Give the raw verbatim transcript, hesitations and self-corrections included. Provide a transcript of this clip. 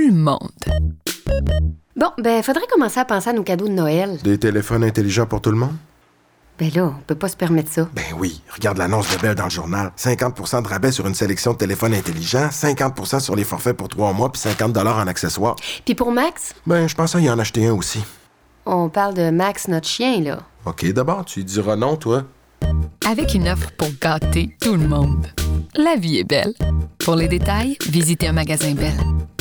le monde. Bon, ben, faudrait commencer à penser à nos cadeaux de Noël. Des téléphones intelligents pour tout le monde? Ben là, on peut pas se permettre ça. Ben oui, regarde l'annonce de Bell dans le journal. cinquante pour cent de rabais sur une sélection de téléphones intelligents, cinquante pour cent sur les forfaits pour trois mois, puis cinquante dollars en accessoires. Puis pour Max? Ben, je pensais y en acheter un aussi. On parle de Max, notre chien, là. OK, d'abord, tu diras non, toi. Avec une offre pour gâter tout le monde. La vie est belle. Pour les détails, visitez un magasin Bell.